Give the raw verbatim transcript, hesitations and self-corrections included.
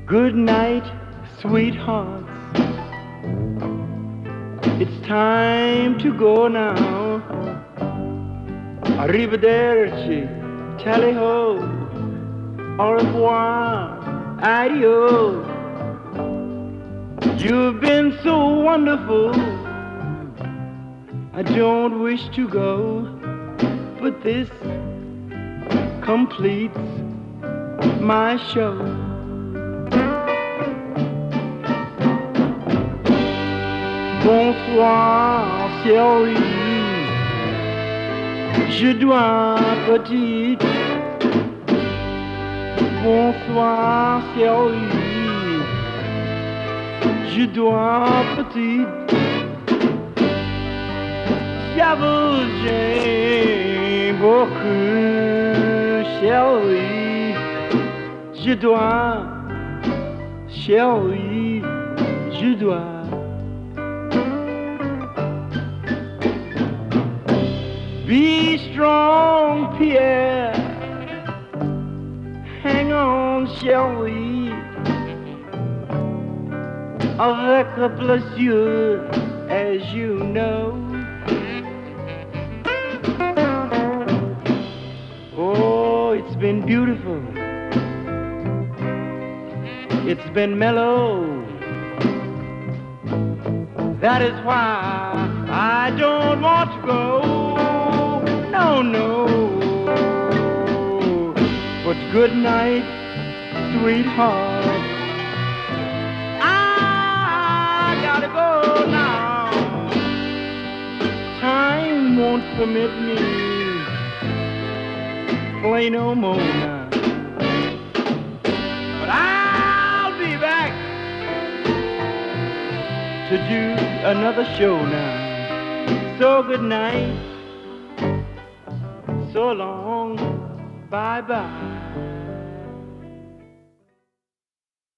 Good night, sweethearts. It's time to go now. Arrivederci, tally-ho, au revoir, adios. You've been so wonderful, I don't wish to go, but this completes my show. Bonsoir, chérie, je dois petite. Bonsoir, chérie, je dois petite. J'avoue, j'aime beaucoup, chérie, je dois, chérie, je dois. Be strong, Pierre. Hang on, chérie. Avec plaisir, as you know. Oh, it's been beautiful. It's been mellow. That is why I don't want to go. No, no. But good night, sweetheart. I gotta go now. Time won't permit me play no more now. But I'll be back to do another show now. So good night. So long, bye-bye.